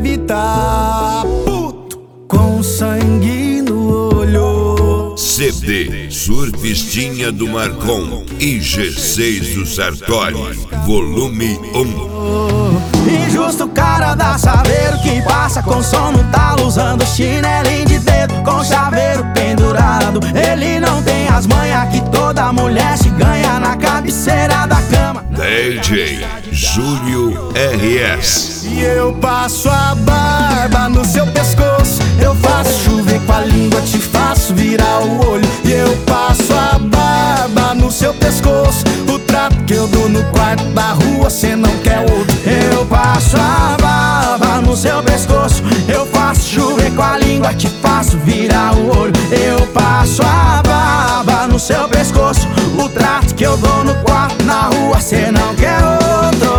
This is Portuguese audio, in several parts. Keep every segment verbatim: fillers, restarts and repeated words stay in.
deve tá puto, com sangue no olho. C D Surfistinha do Marcon e G seis do Sartori, volume um. Injusto cara dá saber o que passa com som no talo, usando chinelinho de dedo com chaveiro pendurado. Ele não tem as manhas que toda mulher se ganha na cabeceira da cama. D J Júlio R S. E eu passo a barba no seu pescoço, eu faço chover com a língua, te faço virar o olho. E eu passo a barba no seu pescoço, o trato que eu dou no quarto da rua cê não quer outro. Eu passo a barba no seu pescoço, eu faço chover com a língua, te faço virar o olho. Eu passo a barba no seu pescoço, o trato que eu dou no quarto na rua cê não quer outro.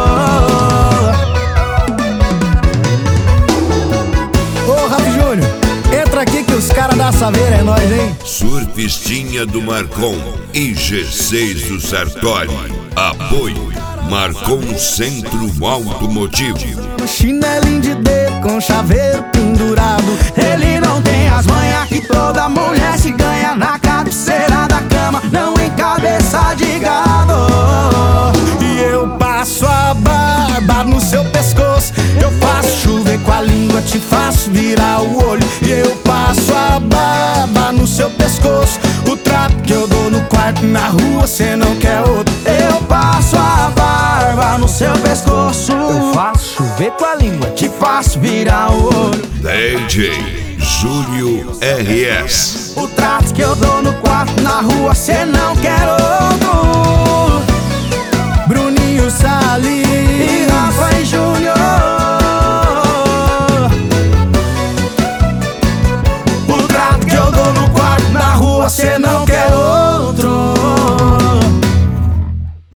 Ô Rafa Júnior, entra aqui que os caras da Saveira é nóis, hein? Surfistinha do Marcon e G seis do Sartori. Apoio Marcon Centro Automotivo. Chinelinho de dedo com chaveiro pendurado. Ele não tem as manhas que toda mulher se ganha na cabeceira da cama, não em cabeça de gado. E eu passo a barba no seu pescoço, eu faço chover com a língua, te faço virar o olho. E eu passo a barba no seu pescoço, o trato que eu dou no quarto na rua cê não quer outro. Eu passo a barba no seu pescoço, eu faço chover com a língua, te faço virar o olho. D J Júlio R S. O trato que eu dou no quarto na rua cê não quer outro. Bruninho Salles e Rafa e Júnior. O trato que eu dou no quarto na rua cê não quer outro.